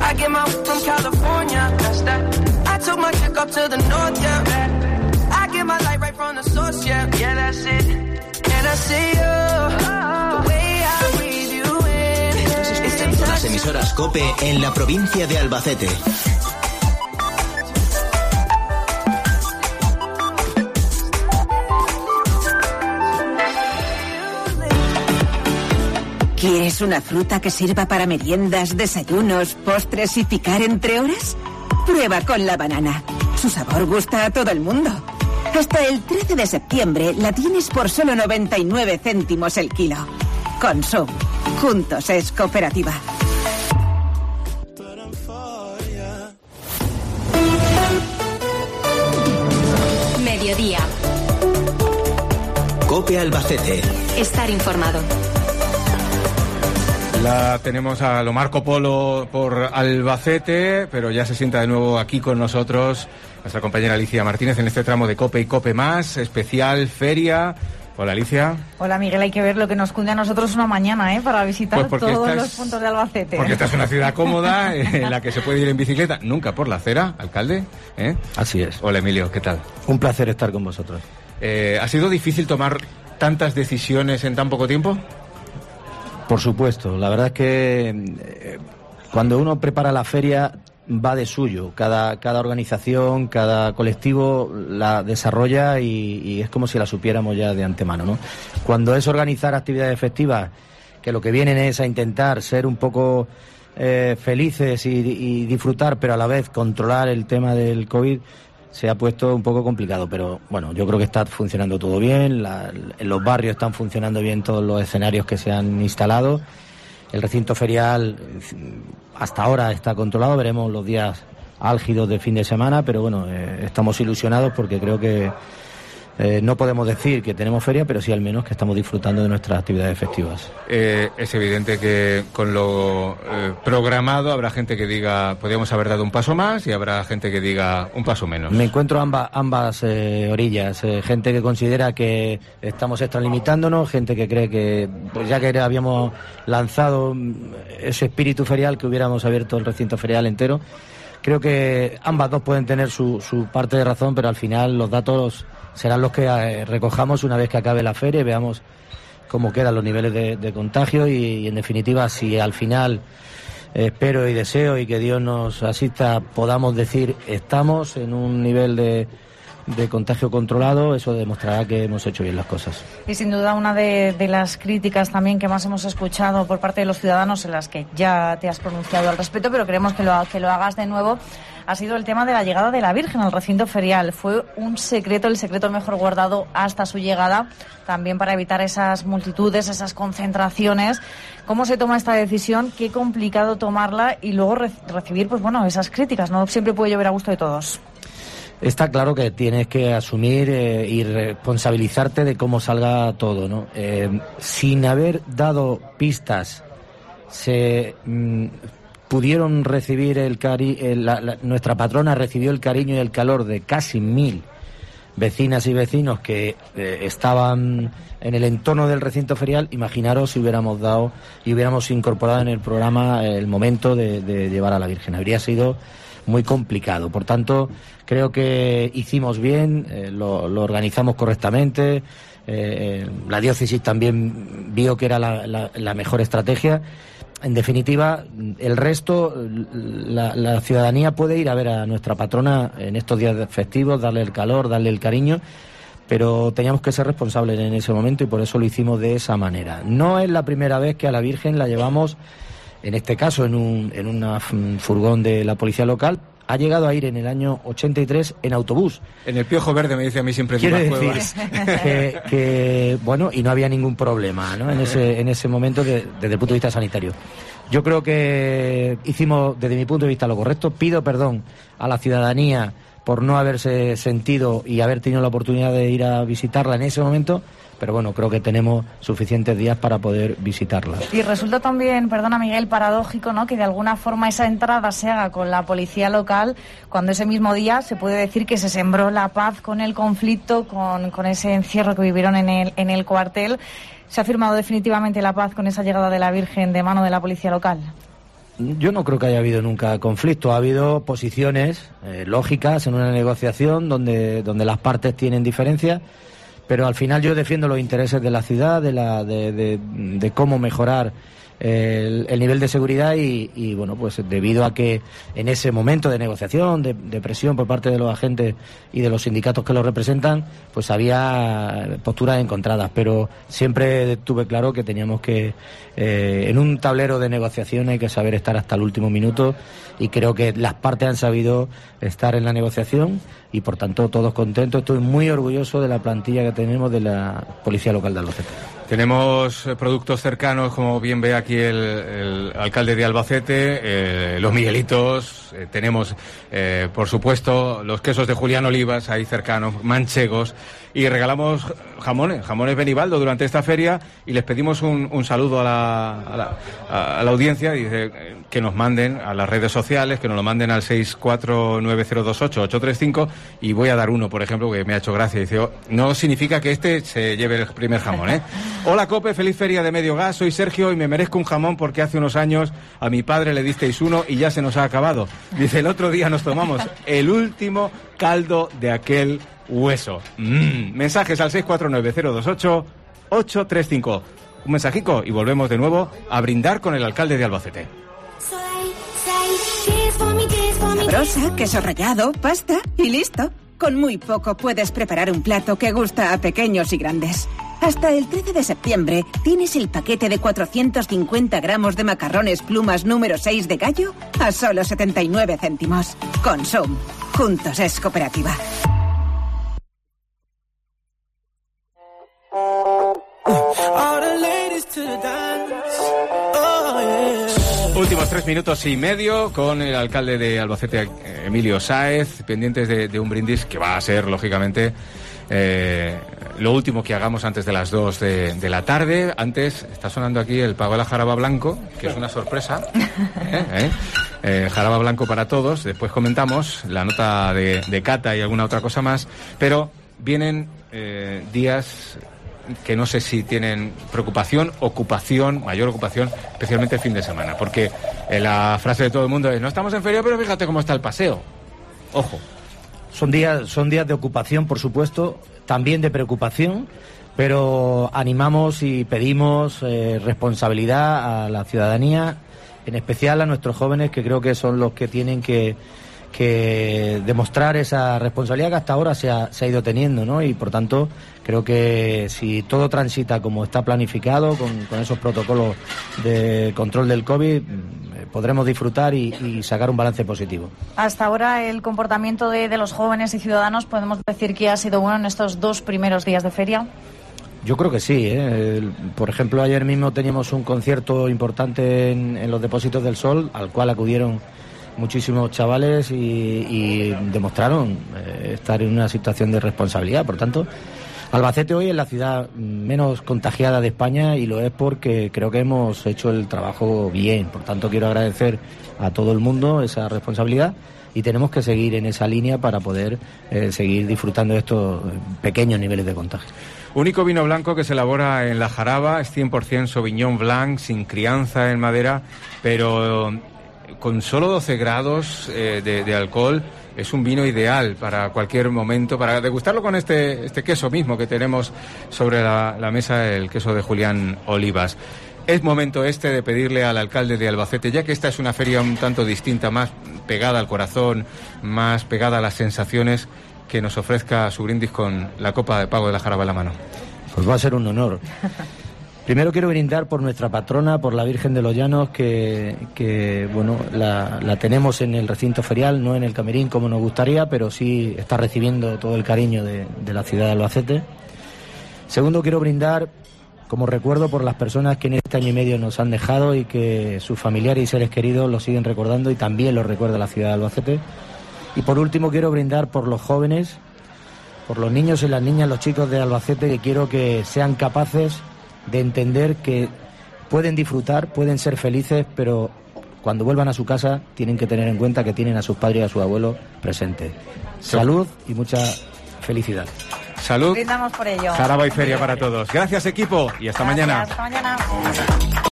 I get my from California, that's that. I took my chick up to the north, yeah. I get my light right from the source, yeah. Yeah, that's it. And I see you, the way I breathe you in. Está en todas las emisoras COPE en la provincia de Albacete. ¿Quieres una fruta que sirva para meriendas, desayunos, postres y picar entre horas? Prueba con la banana. Su sabor gusta a todo el mundo. Hasta el 13 de septiembre la tienes por solo 99 céntimos el kilo. Consum. Juntos es cooperativa. Mediodía. COPE Albacete. Estar informado. La tenemos a lo Marco Polo por Albacete, pero ya se sienta de nuevo aquí con nosotros nuestra compañera Alicia Martínez en este tramo de COPE y COPE Más, especial feria. Hola, Alicia. Hola, Miguel. Hay que ver lo que nos cunde a nosotros una mañana, para visitar pues todos los puntos de Albacete. Porque esta es una ciudad cómoda en la que se puede ir en bicicleta, nunca por la acera, alcalde. Así es. Hola, Emilio, ¿qué tal? Un placer estar con vosotros. ¿Ha sido difícil tomar tantas decisiones en tan poco tiempo? Por supuesto, la verdad es que cuando uno prepara la feria va de suyo, cada organización, cada colectivo la desarrolla y es como si la supiéramos ya de antemano, ¿no? Cuando es organizar actividades festivas, que lo que vienen es a intentar ser un poco felices y disfrutar, pero a la vez controlar el tema del COVID, se ha puesto un poco complicado, pero bueno, yo creo que está funcionando todo bien, en los barrios están funcionando bien todos los escenarios que se han instalado, el recinto ferial hasta ahora está controlado, veremos los días álgidos de fin de semana, pero bueno, estamos ilusionados porque creo que no podemos decir que tenemos feria, pero sí al menos que estamos disfrutando de nuestras actividades festivas. Es evidente que con lo programado habrá gente que diga podríamos haber dado un paso más y habrá gente que diga un paso menos. Me encuentro ambas orillas, gente que considera que estamos extralimitándonos, gente que cree que pues ya que habíamos lanzado ese espíritu ferial, que hubiéramos abierto el recinto ferial entero. Creo que ambas dos pueden tener su parte de razón, pero al final los datos serán los que recojamos una vez que acabe la feria y veamos cómo quedan los niveles de contagio y en definitiva, si al final espero y deseo y que Dios nos asista, podamos decir estamos en un nivel de contagio controlado, eso demostrará que hemos hecho bien las cosas. Y sin duda una de las críticas también que más hemos escuchado por parte de los ciudadanos, en las que ya te has pronunciado al respecto, pero queremos que lo hagas de nuevo, ha sido el tema de la llegada de la Virgen al recinto ferial. Fue un secreto, el secreto mejor guardado hasta su llegada, también para evitar esas multitudes, esas concentraciones. ¿Cómo se toma esta decisión? Qué complicado tomarla y luego recibir, pues bueno, esas críticas. No siempre puede llover a gusto de todos. Está claro que tienes que asumir y responsabilizarte de cómo salga todo, ¿no? Sin haber dado pistas, se pudieron recibir nuestra patrona recibió el cariño y el calor de casi 1.000 vecinas y vecinos que estaban en el entorno del recinto ferial. Imaginaros si hubiéramos dado y hubiéramos incorporado en el programa el momento de llevar a la Virgen. Habría sido muy complicado. Por tanto, creo que hicimos bien, lo organizamos correctamente. La diócesis también vio que era la mejor estrategia. En definitiva, el resto, la ciudadanía puede ir a ver a nuestra patrona en estos días festivos, darle el calor, darle el cariño, pero teníamos que ser responsables en ese momento y por eso lo hicimos de esa manera. No es la primera vez que a la Virgen la llevamos, en este caso en una furgón de la policía local. Ha llegado a ir en el año 83 en autobús. En el Piojo Verde me dice a mí siempre quiero decir que bueno, y no había ningún problema, ¿no? En ese momento desde el punto de vista sanitario. Yo creo que hicimos desde mi punto de vista lo correcto. Pido perdón a la ciudadanía por no haberse sentido y haber tenido la oportunidad de ir a visitarla en ese momento, pero bueno, creo que tenemos suficientes días para poder visitarla. Y resulta también, perdona Miguel, paradójico, ¿no?, que de alguna forma esa entrada se haga con la policía local, cuando ese mismo día se puede decir que se sembró la paz con el conflicto, con ese encierro que vivieron en el cuartel. ¿Se ha firmado definitivamente la paz con esa llegada de la Virgen de mano de la policía local? Yo no creo que haya habido nunca conflicto. Ha habido posiciones lógicas en una negociación donde las partes tienen diferencias, pero al final yo defiendo los intereses de la ciudad, de cómo mejorar el nivel de seguridad y bueno, pues debido a que en ese momento de negociación, de presión por parte de los agentes y de los sindicatos que los representan, pues había posturas encontradas, pero siempre tuve claro que teníamos que en un tablero de negociación hay que saber estar hasta el último minuto, y creo que las partes han sabido estar en la negociación y por tanto todos contentos. Estoy muy orgulloso de la plantilla que tenemos de la Policía Local de Albacete. Tenemos productos cercanos, como bien ve aquí el alcalde de Albacete, los Miguelitos, tenemos, por supuesto, los quesos de Julián Olivas, ahí cercanos, manchegos, y regalamos jamones Benibaldo durante esta feria, y les pedimos un saludo a la audiencia, dice que nos manden a las redes sociales, que nos lo manden al 649028835, y voy a dar uno, por ejemplo, que me ha hecho gracia, dice, no significa que este se lleve el primer jamón, ¿eh? Hola Cope, feliz feria de Medio Gas, soy Sergio y me merezco un jamón porque hace unos años a mi padre le disteis uno y ya se nos ha acabado. Dice, el otro día nos tomamos el último caldo de aquel hueso. Mensajes al 649028835. Un mensajico y volvemos de nuevo a brindar con el alcalde de Albacete. Sabrosa, queso rallado, pasta y listo. Con muy poco puedes preparar un plato que gusta a pequeños y grandes. Hasta el 13 de septiembre tienes el paquete de 450 gramos de macarrones plumas número 6 de Gallo a solo 79 céntimos. Consum. Juntos es cooperativa. Últimos 3 minutos y medio con el alcalde de Albacete, Emilio Sáez, pendientes de un brindis que va a ser, lógicamente, lo último que hagamos antes de las 2 de la tarde. Antes está sonando aquí el Pago de la Jaraba Blanco, que es una sorpresa. Jaraba Blanco para todos. Después comentamos la nota de Cata y alguna otra cosa más. Pero vienen días que no sé si tienen ocupación, mayor ocupación, especialmente el fin de semana. Porque la frase de todo el mundo es, no estamos en feria, pero fíjate cómo está el paseo. Ojo. Son días de ocupación, por supuesto, también de preocupación, pero animamos y pedimos responsabilidad a la ciudadanía, en especial a nuestros jóvenes, que creo que son los que tienen que demostrar esa responsabilidad que hasta ahora se ha ido teniendo, ¿no? Y por tanto creo que si todo transita como está planificado, con esos protocolos de control del COVID, podremos disfrutar y sacar un balance positivo. Hasta ahora el comportamiento de los jóvenes y ciudadanos, podemos decir que ha sido bueno en estos 2 primeros días de feria. Yo creo que sí, Por ejemplo, ayer mismo teníamos un concierto importante en los Depósitos del Sol, al cual acudieron muchísimos chavales y demostraron estar en una situación de responsabilidad. Por tanto, Albacete hoy es la ciudad menos contagiada de España, y lo es porque creo que hemos hecho el trabajo bien. Por tanto, quiero agradecer a todo el mundo esa responsabilidad, y tenemos que seguir en esa línea para poder seguir disfrutando de estos pequeños niveles de contagio. Único vino blanco que se elabora en la Jaraba, es 100% Sauvignon Blanc, sin crianza en madera, pero con solo 12 grados de alcohol. Es un vino ideal para cualquier momento, para degustarlo con este queso mismo que tenemos sobre la mesa, el queso de Julián Olivas. Es momento de pedirle al alcalde de Albacete, ya que esta es una feria un tanto distinta, más pegada al corazón, más pegada a las sensaciones, que nos ofrezca su brindis con la copa de Pago de la Jaraba en la mano. Pues va a ser un honor. Primero quiero brindar por nuestra patrona, por la Virgen de los Llanos, que bueno, la tenemos en el recinto ferial, no en el camerín como nos gustaría, pero sí está recibiendo todo el cariño de la ciudad de Albacete. Segundo, quiero brindar como recuerdo por las personas que en este año y medio nos han dejado y que sus familiares y seres queridos lo siguen recordando, y también lo recuerda la ciudad de Albacete. Y por último quiero brindar por los jóvenes, por los niños y las niñas, los chicos de Albacete, que quiero que sean capaces de entender que pueden disfrutar, pueden ser felices, pero cuando vuelvan a su casa tienen que tener en cuenta que tienen a sus padres y a sus abuelos presentes. Salud y mucha felicidad. Salud. Brindamos por ello. Jaraba y feria para todos. Gracias, equipo, y hasta mañana. Hasta mañana.